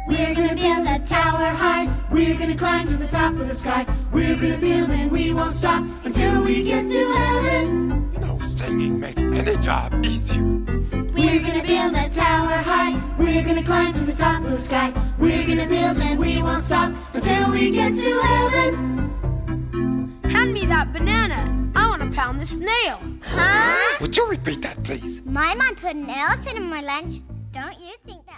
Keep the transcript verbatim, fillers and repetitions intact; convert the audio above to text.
We're gonna build a tower high. We're gonna climb to the top of the sky. We're gonna build and we won't stop until we get to heaven. You know, singing makes any job easier. We're gonna build a tower high. We're gonna climb to the top of the sky. We're gonna build and we won't stop until we get to heaven. Hand me that banana. I want to pound this nail. Huh? Would you repeat that, please? My mom put an elephant in my lunch. Don't you think that?